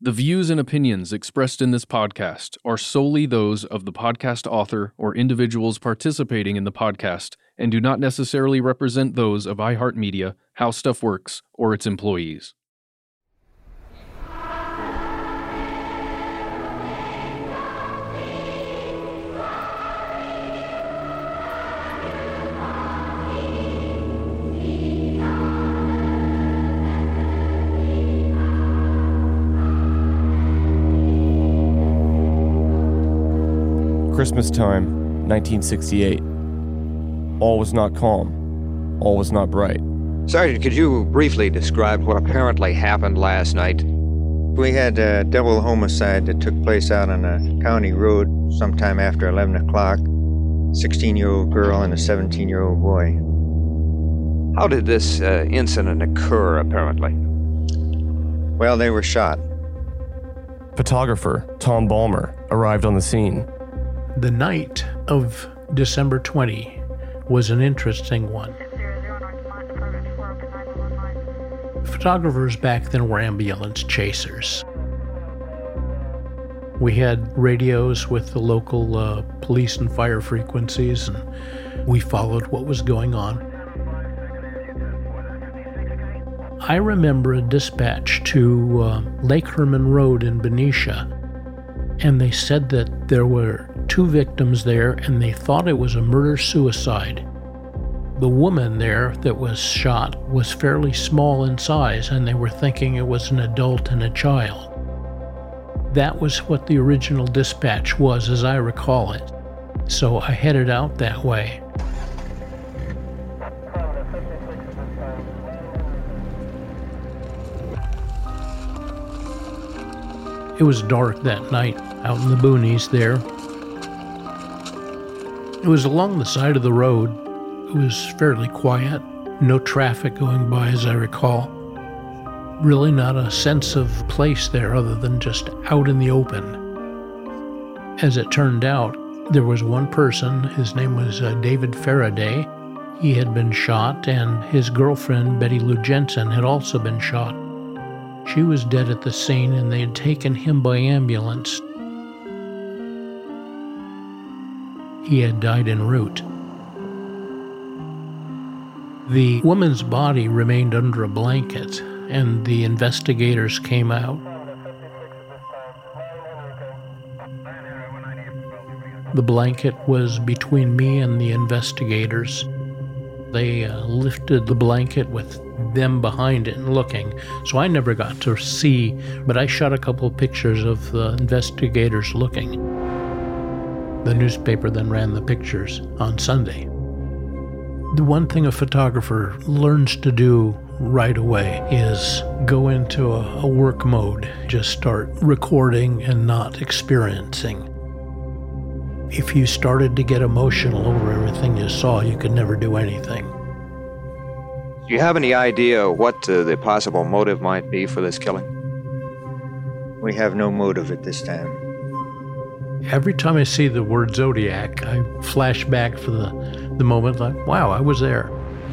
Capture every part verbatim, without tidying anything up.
The views and opinions expressed in this podcast are solely those of the podcast author or individuals participating in the podcast and do not necessarily represent those of iHeartMedia, How Stuff Works, or its employees. Christmas time, nineteen sixty-eight. All was not calm. All was not bright. Sergeant, could you briefly describe what apparently happened last night? We had a double homicide that took place out on a county road sometime after eleven o'clock. sixteen-year-old girl and a seventeen-year-old boy. How did this uh, incident occur, apparently? Well, they were shot. Photographer Tom Balmer arrived on the scene. The night of December twentieth was an interesting one. Photographers back then were ambulance chasers. We had radios with the local uh, police and fire frequencies, and we followed what was going on. I remember a dispatch to uh, Lake Herman Road in Benicia, and they said that there were two victims there, and they thought it was a murder-suicide. The woman there that was shot was fairly small in size, and they were thinking it was an adult and a child. That was what the original dispatch was, as I recall it. So I headed out that way. It was dark that night out in the boonies there. It was along the side of the road. It was fairly quiet, no traffic going by as I recall. Really not a sense of place there other than just out in the open. As it turned out, there was one person, his name was uh, David Faraday. He had been shot, and his girlfriend, Betty Lou Jensen, had also been shot. She was dead at the scene, and they had taken him by ambulance. He had died en route. The woman's body remained under a blanket, and the investigators came out. The blanket was between me and the investigators. They uh, lifted the blanket with them behind it and looking, so I never got to see, but I shot a couple of pictures of the investigators looking. The newspaper then ran the pictures on Sunday. The one thing a photographer learns to do right away is go into a, a work mode, just start recording and not experiencing. If you started to get emotional over everything you saw, you could never do anything. Do you have any idea what uh, the possible motive might be for this killing? We have no motive at this time. Every time I see the word Zodiac, I flash back for the, the moment like, wow, I was there.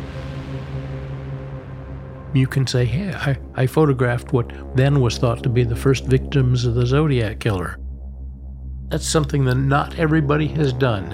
You can say, hey, I, I photographed what then was thought to be the first victims of the Zodiac killer. That's something that not everybody has done.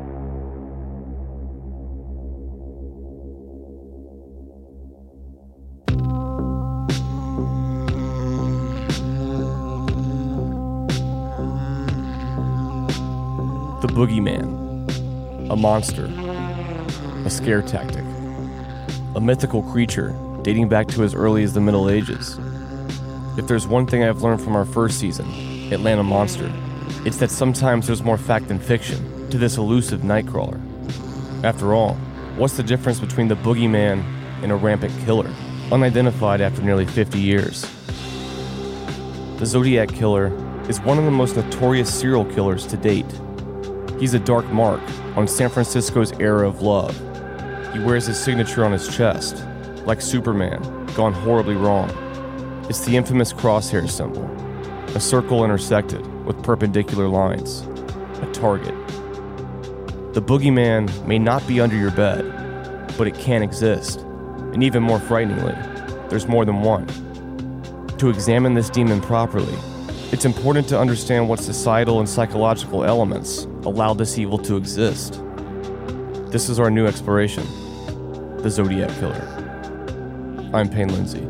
The boogeyman. A monster. A scare tactic. A mythical creature dating back to as early as the Middle Ages. If there's one thing I've learned from our first season, Atlanta Monster, it's that sometimes there's more fact than fiction to this elusive nightcrawler. After all, what's the difference between the boogeyman and a rampant killer, unidentified after nearly fifty years? The Zodiac Killer is one of the most notorious serial killers to date. He's a dark mark on San Francisco's era of love. He wears his signature on his chest, like Superman, gone horribly wrong. It's the infamous crosshair symbol, a circle intersected with perpendicular lines, a target. The boogeyman may not be under your bed, but it can exist. And even more frighteningly, there's more than one. To examine this demon properly, it's important to understand what societal and psychological elements allow this evil to exist. This is our new exploration, the Zodiac Killer. I'm Payne Lindsay.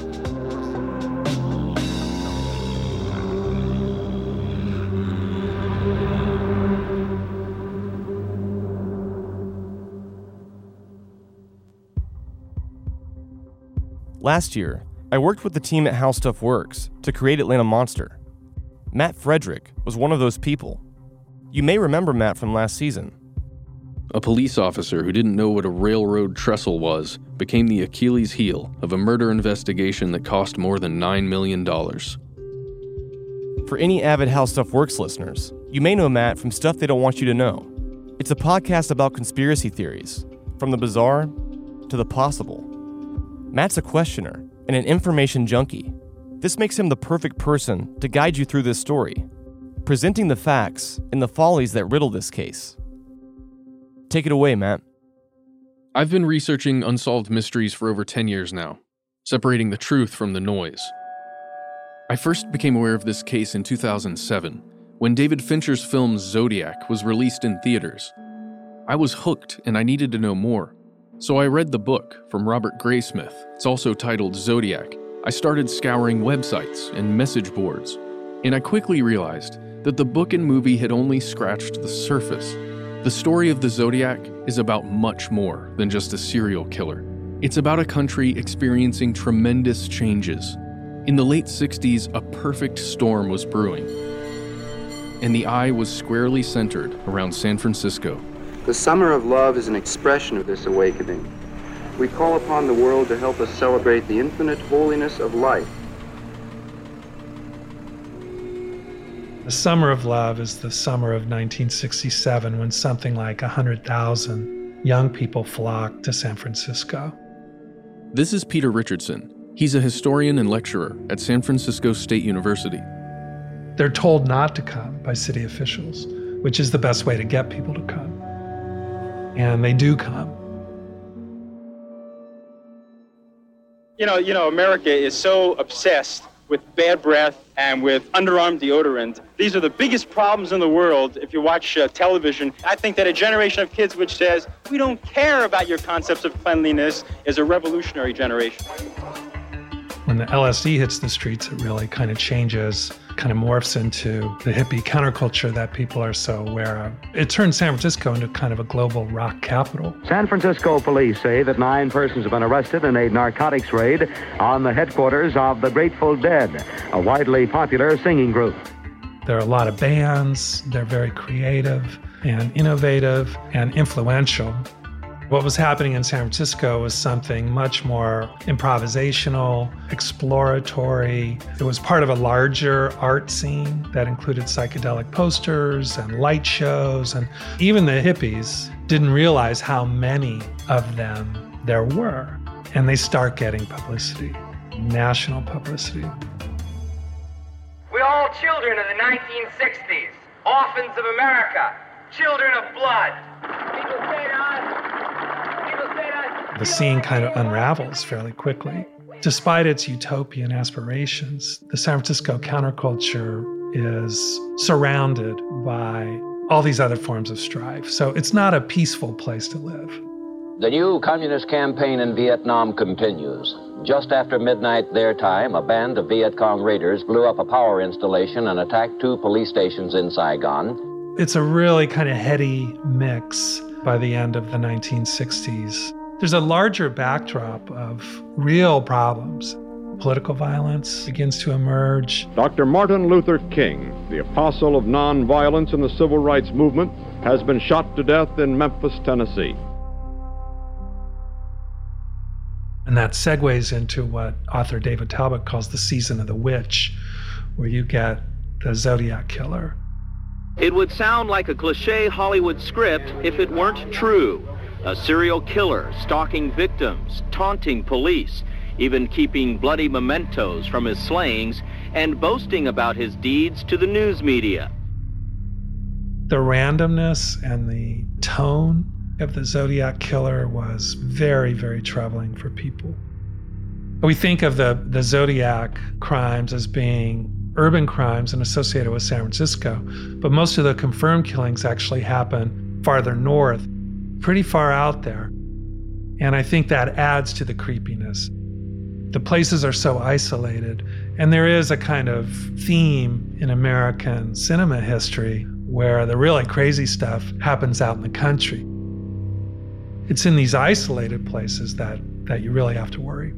Last year, I worked with the team at How Stuff Works to create Atlanta Monster. Matt Frederick was one of those people. You may remember Matt from last season. A police officer who didn't know what a railroad trestle was became the Achilles heel of a murder investigation that cost more than nine million dollars. For any avid How Stuff Works listeners, you may know Matt from Stuff They Don't Want You to Know. It's a podcast about conspiracy theories, from the bizarre to the possible. Matt's a questioner and an information junkie. This makes him the perfect person to guide you through this story, presenting the facts and the follies that riddle this case. Take it away, Matt. I've been researching unsolved mysteries for over ten years now, separating the truth from the noise. I first became aware of this case in two thousand seven, when David Fincher's film Zodiac was released in theaters. I was hooked and I needed to know more. So I read the book from Robert Graysmith. It's also titled Zodiac. I started scouring websites and message boards, and I quickly realized that the book and movie had only scratched the surface. The story of the Zodiac is about much more than just a serial killer. It's about a country experiencing tremendous changes. In the late sixties, a perfect storm was brewing, and the eye was squarely centered around San Francisco. The Summer of Love is an expression of this awakening. We call upon the world to help us celebrate the infinite holiness of life. The Summer of Love is the summer of nineteen sixty-seven, when something like one hundred thousand young people flocked to San Francisco. This is Peter Richardson. He's a historian and lecturer at San Francisco State University. They're told not to come by city officials, which is the best way to get people to come. And they do come. You know, you know, America is so obsessed with bad breath and with underarm deodorant. These are the biggest problems in the world if you watch uh, television. I think that a generation of kids which says, we don't care about your concepts of cleanliness, is a revolutionary generation. When the L S D hits the streets, it really kind of changes, kind of morphs into the hippie counterculture that people are so aware of. It turns San Francisco into kind of a global rock capital. San Francisco police say that nine persons have been arrested in a narcotics raid on the headquarters of the Grateful Dead, a widely popular singing group. There are a lot of bands. They're very creative and innovative and influential. What was happening in San Francisco was something much more improvisational, exploratory. It was part of a larger art scene that included psychedelic posters and light shows, and even the hippies didn't realize how many of them there were. And they start getting publicity, national publicity. We're all children of the nineteen sixties, orphans of America, children of blood. People say to us, the scene kind of unravels fairly quickly. Despite its utopian aspirations, the San Francisco counterculture is surrounded by all these other forms of strife. So it's not a peaceful place to live. The new communist campaign in Vietnam continues. Just after midnight their time, a band of Viet Cong raiders blew up a power installation and attacked two police stations in Saigon. It's a really kind of heady mix by the end of the nineteen sixties. There's a larger backdrop of real problems. Political violence begins to emerge. Doctor Martin Luther King, the apostle of nonviolence in the civil rights movement, has been shot to death in Memphis, Tennessee. And that segues into what author David Talbot calls the season of the witch, where you get the Zodiac Killer. It would sound like a cliché Hollywood script if it weren't true. A serial killer stalking victims, taunting police, even keeping bloody mementos from his slayings, and boasting about his deeds to the news media. The randomness and the tone of the Zodiac Killer was very, very troubling for people. We think of the, the Zodiac crimes as being urban crimes and associated with San Francisco, but most of the confirmed killings actually happen farther north, pretty far out there. And I think that adds to the creepiness. The places are so isolated, and there is a kind of theme in American cinema history where the really crazy stuff happens out in the country. It's in these isolated places that, that you really have to worry.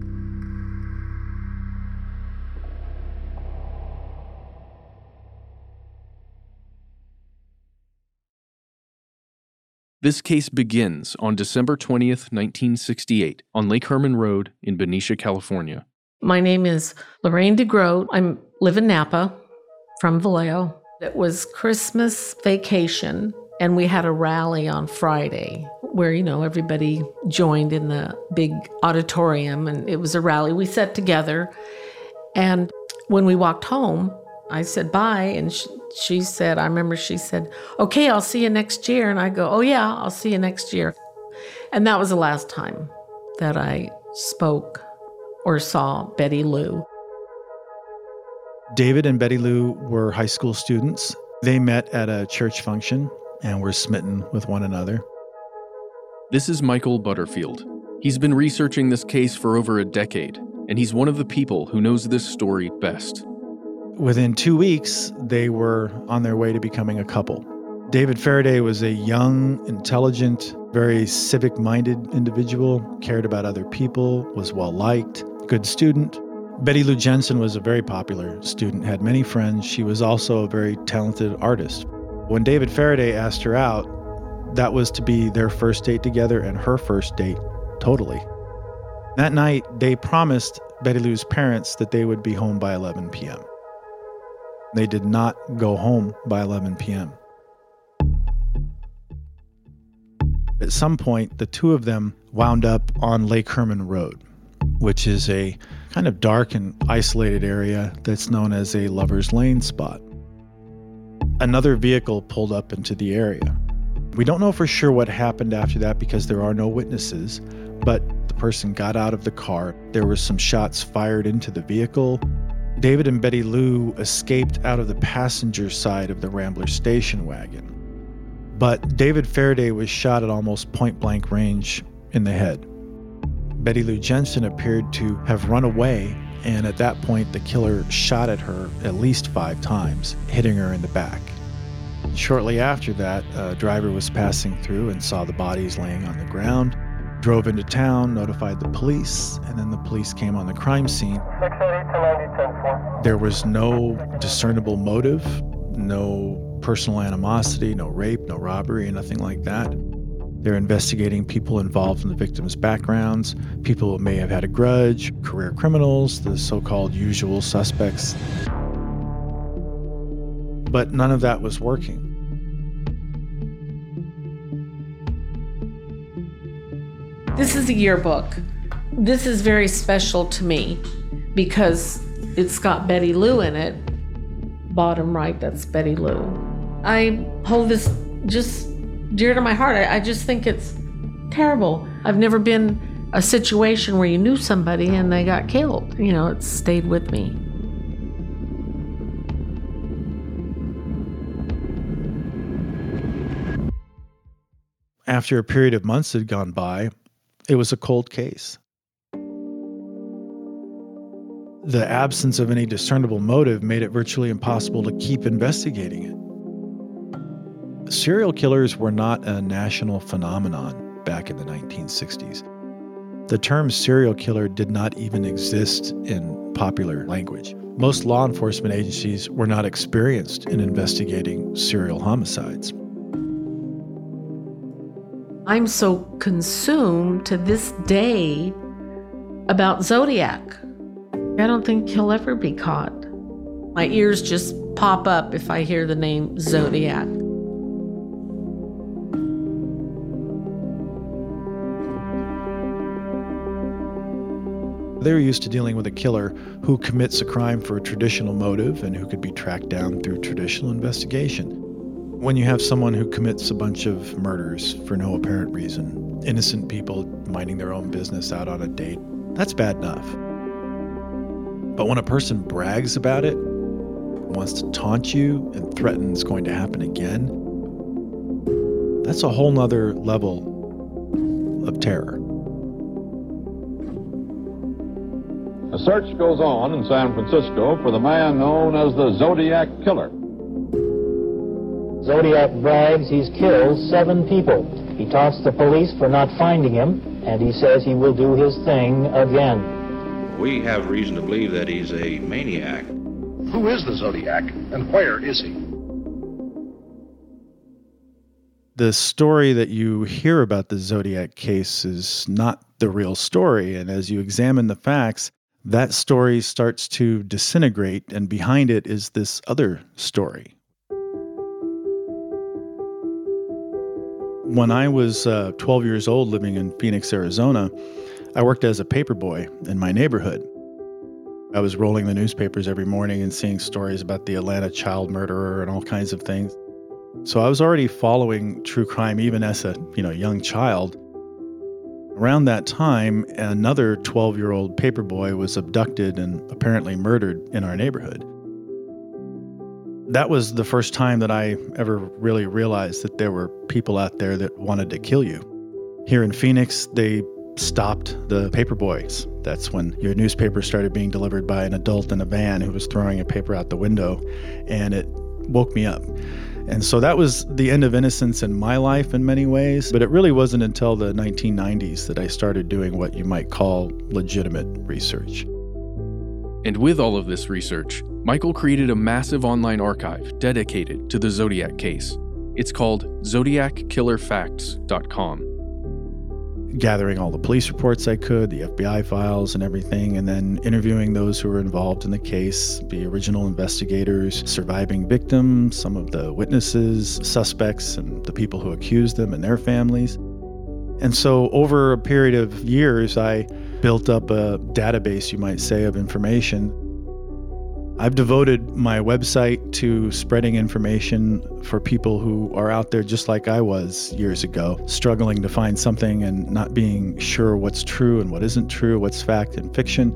This case begins on December twentieth, nineteen sixty-eight, on Lake Herman Road in Benicia, California. My name is Lorraine DeGroat. I live in Napa from Vallejo. It was Christmas vacation, and we had a rally on Friday where, you know, everybody joined in the big auditorium, and it was a rally. We sat together, and when we walked home, I said bye, and she, she said, I remember she said, okay, I'll see you next year. And I go, oh yeah, I'll see you next year. And that was the last time that I spoke or saw Betty Lou. David and Betty Lou were high school students. They met at a church function and were smitten with one another. This is Michael Butterfield. He's been researching this case for over a decade, and he's one of the people who knows this story best. Within two weeks, they were on their way to becoming a couple. David Faraday was a young, intelligent, very civic-minded individual, cared about other people, was well-liked, good student. Betty Lou Jensen was a very popular student, had many friends. She was also a very talented artist. When David Faraday asked her out, that was to be their first date together and her first date totally. That night, they promised Betty Lou's parents that they would be home by eleven p.m. They did not go home by eleven p.m. At some point, the two of them wound up on Lake Herman Road, which is a kind of dark and isolated area that's known as a lover's lane spot. Another vehicle pulled up into the area. We don't know for sure what happened after that because there are no witnesses, but the person got out of the car. There were some shots fired into the vehicle. David and Betty Lou escaped out of the passenger side of the Rambler station wagon. But David Faraday was shot at almost point-blank range in the head. Betty Lou Jensen appeared to have run away, and at that point the killer shot at her at least five times, hitting her in the back. Shortly after that, a driver was passing through and saw the bodies laying on the ground, drove into town, notified the police, and then the police came on the crime scene. There was no discernible motive, no personal animosity, no rape, no robbery, nothing like that. They're investigating people involved in the victims' backgrounds, people who may have had a grudge, career criminals, the so-called usual suspects. But none of that was working. This is a yearbook. This is very special to me because it's got Betty Lou in it. Bottom right, that's Betty Lou. I hold this just dear to my heart. I, I just think it's terrible. I've never been a situation where you knew somebody and they got killed. You know, it's stayed with me. After a period of months had gone by, it was a cold case. The absence of any discernible motive made it virtually impossible to keep investigating it. Serial killers were not a national phenomenon back in the nineteen sixties. The term serial killer did not even exist in popular language. Most law enforcement agencies were not experienced in investigating serial homicides. I'm so consumed to this day about Zodiac. I don't think he'll ever be caught. My ears just pop up if I hear the name Zodiac. They're used to dealing with a killer who commits a crime for a traditional motive and who could be tracked down through traditional investigation. When you have someone who commits a bunch of murders for no apparent reason, innocent people minding their own business out on a date, that's bad enough. But when a person brags about it, wants to taunt you and threatens going to happen again, that's a whole nother level of terror. A search goes on in San Francisco for the man known as the Zodiac Killer. Zodiac brags he's killed seven people. He taunts the police for not finding him, and he says he will do his thing again. We have reason to believe that he's a maniac. Who is the Zodiac, and where is he? The story that you hear about the Zodiac case is not the real story, and as you examine the facts, that story starts to disintegrate, and behind it is this other story. When I was uh, twelve years old living in Phoenix, Arizona, I worked as a paperboy in my neighborhood. I was rolling the newspapers every morning and seeing stories about the Atlanta child murderer and all kinds of things. So I was already following true crime even as a you know young child. Around that time, another twelve-year-old paperboy was abducted and apparently murdered in our neighborhood. That was the first time that I ever really realized that there were people out there that wanted to kill you. Here in Phoenix, they stopped the paperboys. That's when your newspaper started being delivered by an adult in a van who was throwing a paper out the window, and it woke me up. And so that was the end of innocence in my life in many ways, but it really wasn't until the nineteen nineties that I started doing what you might call legitimate research. And with all of this research, Michael created a massive online archive dedicated to the Zodiac case. It's called zodiac killer facts dot com. Gathering all the police reports I could, the F B I files and everything, and then interviewing those who were involved in the case, the original investigators, surviving victims, some of the witnesses, suspects, and the people who accused them and their families. And so over a period of years, I built up a database, you might say, of information. I've devoted my website to spreading information for people who are out there just like I was years ago, struggling to find something and not being sure what's true and what isn't true, what's fact and fiction.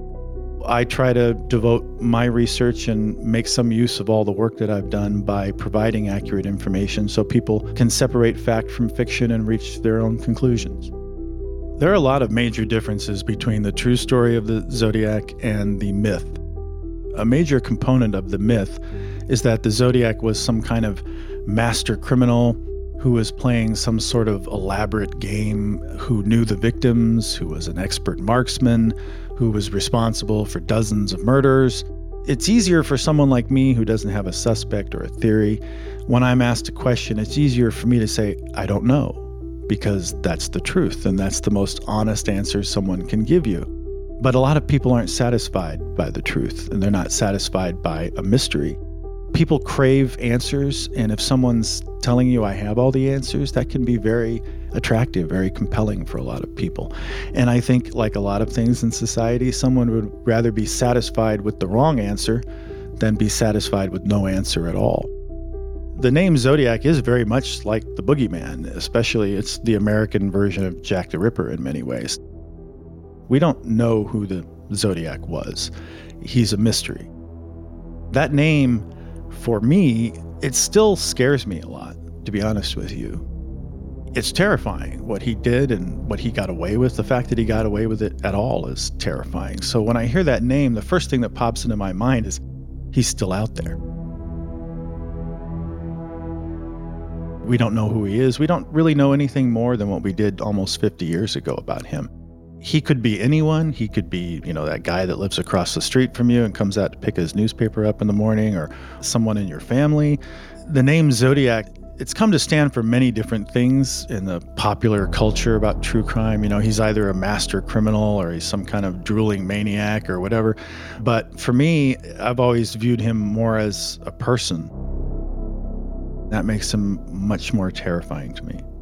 I try to devote my research and make some use of all the work that I've done by providing accurate information so people can separate fact from fiction and reach their own conclusions. There are a lot of major differences between the true story of the Zodiac and the myth. A major component of the myth is that the Zodiac was some kind of master criminal who was playing some sort of elaborate game, who knew the victims, who was an expert marksman, who was responsible for dozens of murders. It's easier for someone like me who doesn't have a suspect or a theory. When I'm asked a question, it's easier for me to say, I don't know, because that's the truth, and that's the most honest answer someone can give you. But a lot of people aren't satisfied by the truth, and they're not satisfied by a mystery. People crave answers, and if someone's telling you I have all the answers, that can be very attractive, very compelling for a lot of people. And I think, like a lot of things in society, someone would rather be satisfied with the wrong answer than be satisfied with no answer at all. The name Zodiac is very much like the boogeyman, especially it's the American version of Jack the Ripper in many ways. We don't know who the Zodiac was. He's a mystery. That name, for me, it still scares me a lot, to be honest with you. It's terrifying what he did and what he got away with. The fact that he got away with it at all is terrifying. So when I hear that name, the first thing that pops into my mind is he's still out there. We don't know who he is. We don't really know anything more than what we did almost fifty years ago about him. He could be anyone. He could be, you know, that guy that lives across the street from you and comes out to pick his newspaper up in the morning, or someone in your family. The name Zodiac, it's come to stand for many different things in the popular culture about true crime. You know, he's either a master criminal or he's some kind of drooling maniac or whatever. But for me, I've always viewed him more as a person. That makes him much more terrifying to me.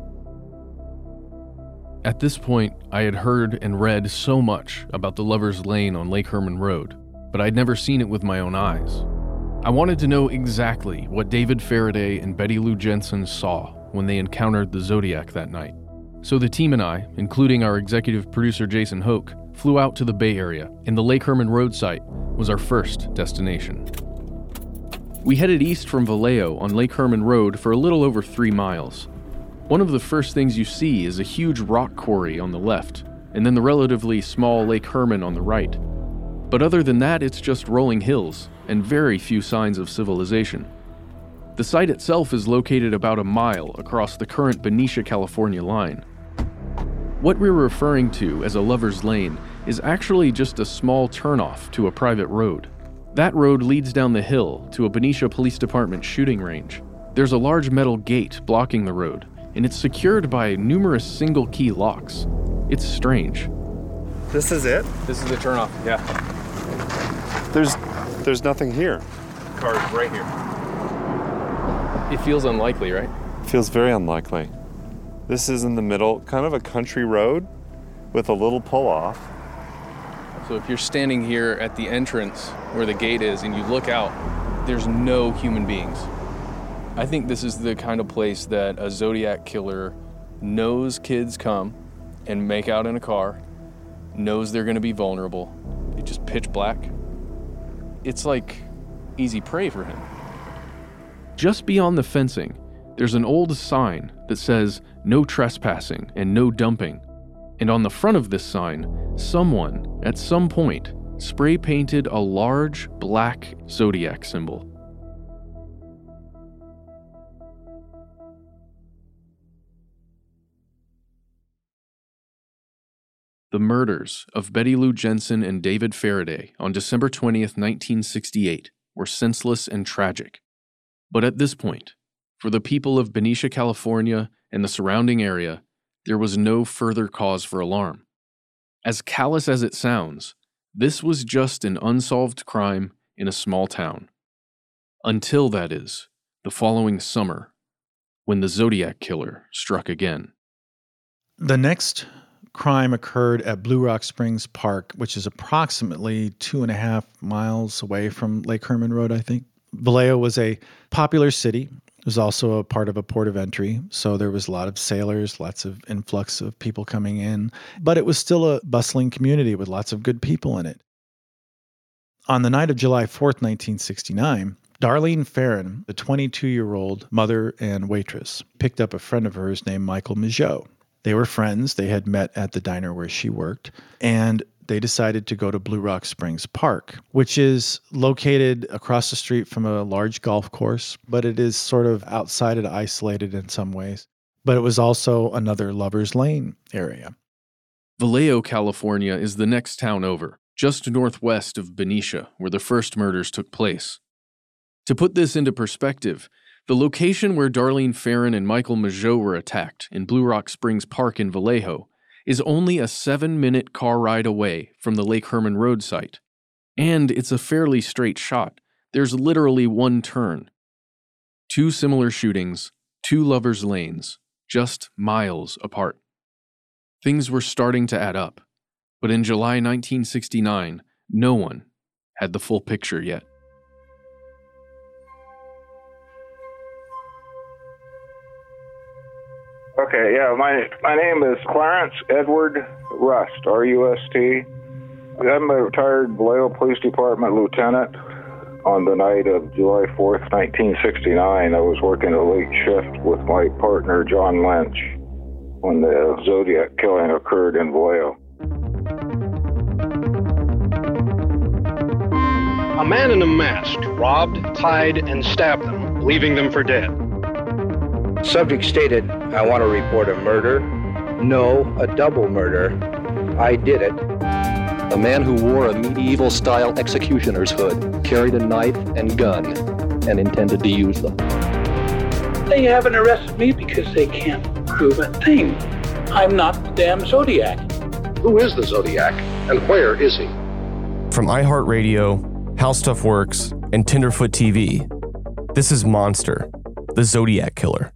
At this point, I had heard and read so much about the Lover's Lane on Lake Herman Road, but I'd never seen it with my own eyes. I wanted to know exactly what David Faraday and Betty Lou Jensen saw when they encountered the Zodiac that night. So the team and I, including our executive producer Jason Hoke, flew out to the Bay Area, and the Lake Herman Road site was our first destination. We headed east from Vallejo on Lake Herman Road for a little over three miles. One of the first things you see is a huge rock quarry on the left, and then the relatively small Lake Herman on the right. But other than that, it's just rolling hills and very few signs of civilization. The site itself is located about a mile across the current Benicia, California line. What we're referring to as a lover's lane is actually just a small turnoff to a private road. That road leads down the hill to a Benicia Police Department shooting range. There's a large metal gate blocking the road, and it's secured by numerous single-key locks. It's strange. This is it? This is the turnoff, yeah. There's there's nothing here. Car's right here. It feels unlikely, right? Feels very unlikely. This is in the middle, kind of a country road with a little pull-off. So if you're standing here at the entrance where the gate is and you look out, there's no human beings. I think this is the kind of place that a Zodiac killer knows kids come and make out in a car, knows they're gonna be vulnerable. It's just pitch black. It's like easy prey for him. Just beyond the fencing, there's an old sign that says no trespassing and no dumping. And on the front of this sign, someone, at some point, spray painted a large black Zodiac symbol. The murders of Betty Lou Jensen and David Faraday on December twentieth, nineteen sixty-eight were senseless and tragic. But at this point, for the people of Benicia, California, and the surrounding area, there was no further cause for alarm. As callous as it sounds, this was just an unsolved crime in a small town. Until, that is, the following summer, when the Zodiac killer struck again. The next crime occurred at Blue Rock Springs Park, which is approximately two and a half miles away from Lake Herman Road, I think. Vallejo was a popular city. It was also a part of a port of entry, so there was a lot of sailors, lots of influx of people coming in, but it was still a bustling community with lots of good people in it. On the night of July fourth, nineteen sixty-nine, Darlene Ferrin, the twenty-two-year-old mother and waitress, picked up a friend of hers named Michael Mageau. They were friends. They had met at the diner where she worked, and they decided to go to Blue Rock Springs Park, which is located across the street from a large golf course, but it is sort of outside and isolated in some ways. But it was also another lover's lane area. Vallejo, California is the next town over, just northwest of Benicia, where the first murders took place. To put this into perspective, the location where Darlene Ferrin and Michael Mageau were attacked in Blue Rock Springs Park in Vallejo is only a seven-minute car ride away from the Lake Herman Road site. And it's a fairly straight shot. There's literally one turn. Two similar shootings, two lovers' lanes, just miles apart. Things were starting to add up, but in July nineteen sixty-nine, no one had the full picture yet. Okay, yeah, my my name is Clarence Edward Rust, R U S T. I'm a retired Vallejo Police Department lieutenant. On the night of July fourth, nineteen sixty-nine, I was working a late shift with my partner, John Lynch, when the Zodiac killing occurred in Vallejo. A man in a mask robbed, tied, and stabbed them, leaving them for dead. Subject stated, I want to report a murder. No, a double murder. I did it. A man who wore a medieval-style executioner's hood, carried a knife and gun, and intended to use them. They haven't arrested me because they can't prove a thing. I'm not the damn Zodiac. Who is the Zodiac, and where is he? From iHeartRadio, How Stuff Works, and Tenderfoot T V, this is Monster, the Zodiac Killer.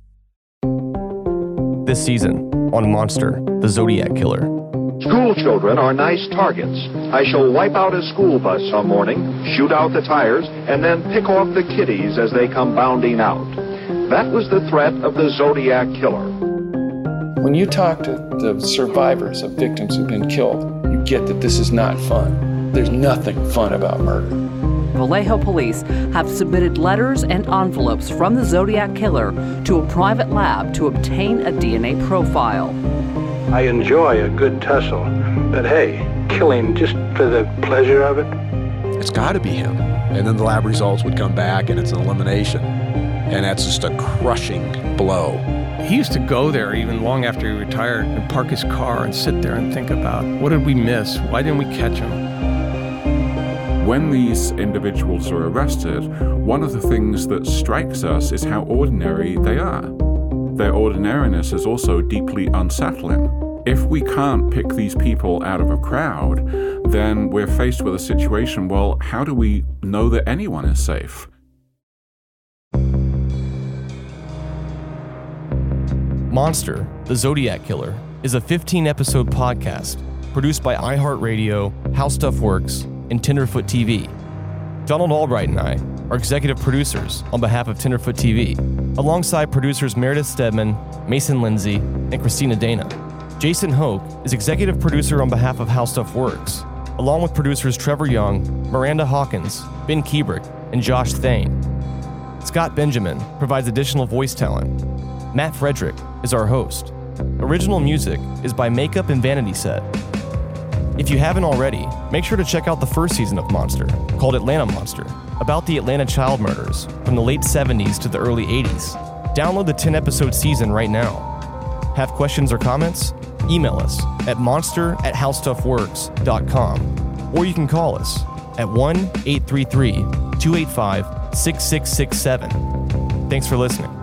This season on Monster, the Zodiac Killer. School children are nice targets. I shall wipe out a school bus some morning, shoot out the tires, and then pick off the kiddies as they come bounding out. That was the threat of the Zodiac Killer. When you talk to the survivors of victims who've been killed, you get that this is not fun. There's nothing fun about murder. Vallejo police have submitted letters and envelopes from the Zodiac killer to a private lab to obtain a D N A profile. I enjoy a good tussle, but hey, killing just for the pleasure of it? It's got to be him. And then the lab results would come back and it's an elimination. And that's just a crushing blow. He used to go there even long after he retired and park his car and sit there and think about, what did we miss? Why didn't we catch him? When these individuals are arrested, one of the things that strikes us is how ordinary they are. Their ordinariness is also deeply unsettling. If we can't pick these people out of a crowd, then we're faced with a situation, well, how do we know that anyone is safe? Monster, the Zodiac Killer, is a fifteen-episode podcast produced by iHeartRadio, How Stuff Works, and Tenderfoot T V. Donald Albright and I are executive producers on behalf of Tenderfoot T V, alongside producers Meredith Stedman, Mason Lindsay, and Christina Dana. Jason Hoke is executive producer on behalf of How Stuff Works, along with producers Trevor Young, Miranda Hawkins, Ben Kubrick, and Josh Thane. Scott Benjamin provides additional voice talent. Matt Frederick is our host. Original music is by Makeup and Vanity Set. If you haven't already, make sure to check out the first season of Monster, called Atlanta Monster, about the Atlanta child murders from the late seventies to the early eighties. Download the ten-episode season right now. Have questions or comments? Email us at monster at howstuffworks dot com, or you can call us at one eight three three, two eight five, six six six seven. Thanks for listening.